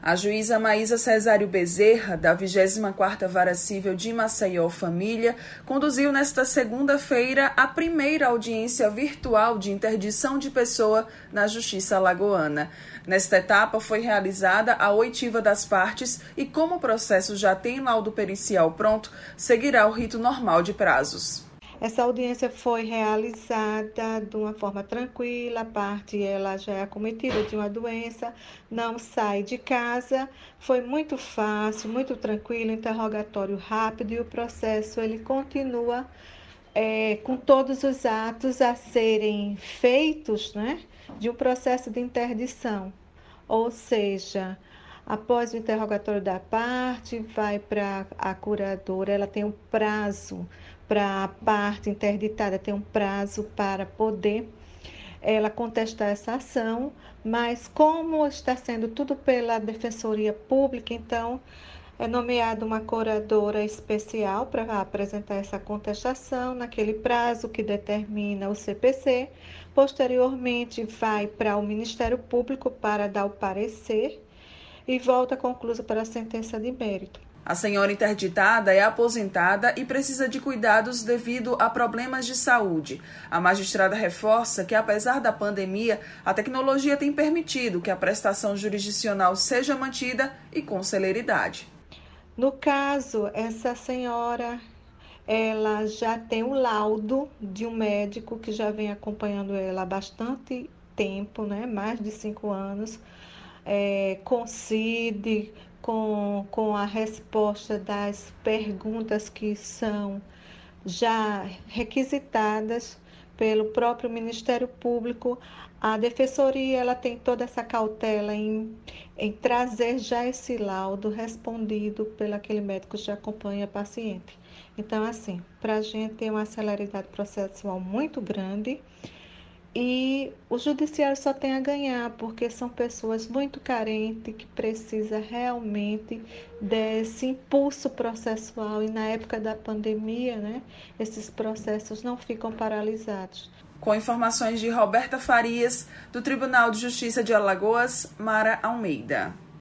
A juíza Maísa Cesário Bezerra, da 24ª Vara Cível de Maceió Família, conduziu nesta segunda-feira a primeira audiência virtual de interdição de pessoa na Justiça Alagoana. Nesta etapa foi realizada a oitiva das partes e, como o processo já tem laudo pericial pronto, seguirá o rito normal de prazos. Essa audiência foi realizada de uma forma tranquila, a parte ela já é acometida de uma doença, não sai de casa, foi muito fácil, muito tranquilo, interrogatório rápido e o processo ele continua com todos os atos a serem feitos, né, de um processo de interdição, ou seja, após o interrogatório da parte, vai para a curadora, ela tem um prazo para a parte interditada, tem um prazo para poder ela contestar essa ação, mas como está sendo tudo pela Defensoria Pública, então é nomeada uma curadora especial para apresentar essa contestação naquele prazo que determina o CPC. Posteriormente, vai para o Ministério Público para dar o parecer e volta conclusa para a sentença de mérito. A senhora interditada é aposentada e precisa de cuidados devido a problemas de saúde. A magistrada reforça que, apesar da pandemia, a tecnologia tem permitido que a prestação jurisdicional seja mantida e com celeridade. No caso, essa senhora, ela já tem um laudo de um médico que já vem acompanhando ela há bastante tempo, né? Mais de 5 anos, coincide com a resposta das perguntas que são já requisitadas pelo próprio Ministério Público. A Defensoria ela tem toda essa cautela em trazer já esse laudo respondido pelo aquele médico que já acompanha a paciente. Então, assim, para a gente tem uma celeridade processual muito grande e o judiciário só tem a ganhar, porque são pessoas muito carentes que precisam realmente desse impulso processual e na época da pandemia, né, esses processos não ficam paralisados. Com informações de Roberta Farias, do Tribunal de Justiça de Alagoas, Mara Almeida.